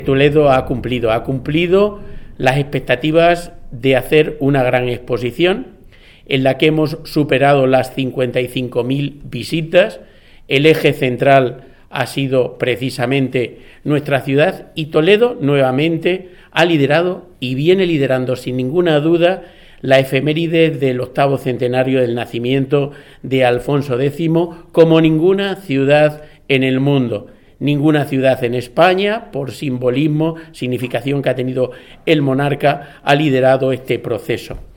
Toledo ha cumplido las expectativas de hacer una gran exposición en la que hemos superado las 55.000 visitas. El eje central ha sido precisamente nuestra ciudad y Toledo nuevamente ha liderado y viene liderando sin ninguna duda la efeméride del 8º centenario del nacimiento de Alfonso X como ninguna ciudad en el mundo. Ninguna ciudad en España, por simbolismo, significación que ha tenido el monarca, ha liderado este proceso.